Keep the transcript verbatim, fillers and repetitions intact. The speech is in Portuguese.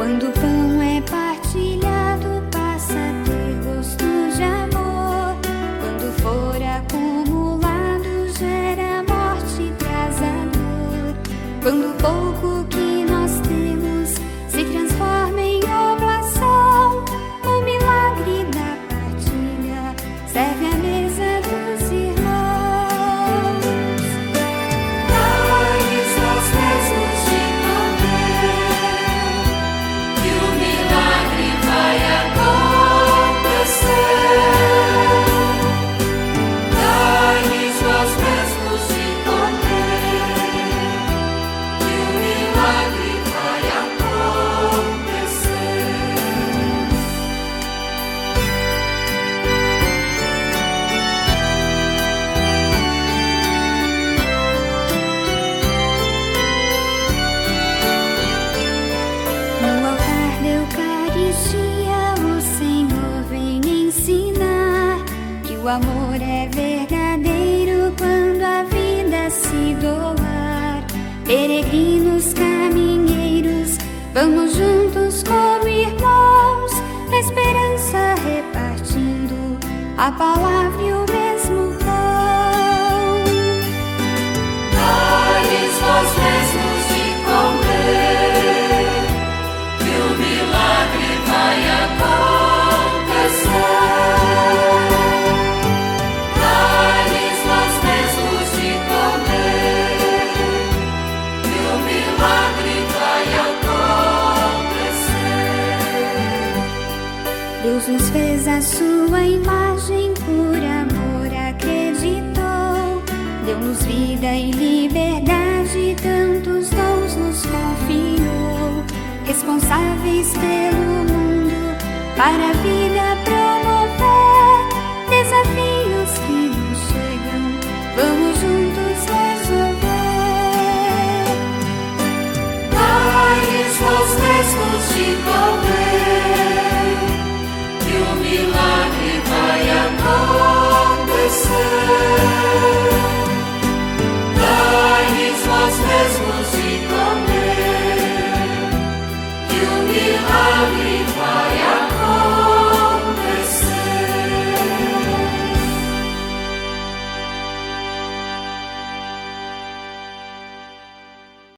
Quando o pão é partilhado, passa a ter gosto de amor. Quando for acumulado, gera morte e traz a dor. Quando o pouco que nós temos se transforma em oblação, o milagre da partilha serve à mesa dos irmãos. Dai-lhes nós mesmos de comer, que o milagre vai acontecer. Dai-lhes nós mesmos de comer, que o milagre vai acontecer. No altar da Eucaristia, o Senhor vem ensinar que o amor é verdadeiro quando a vida se doar. Peregrinos, caminheiros, vamos juntos como irmãos, na esperança repartindo a palavra e o mesmo pão. Dai-lhes vós mesmos de comer, que o milagre vai acontecer. Dai-lhes vós mesmos de comer, que o milagre vai acontecer. Deus nos fez a sua imagem, por amor acreditou. Deu-nos vida e liberdade, tantos dons nos confiou. Responsáveis pelo mundo, para a vida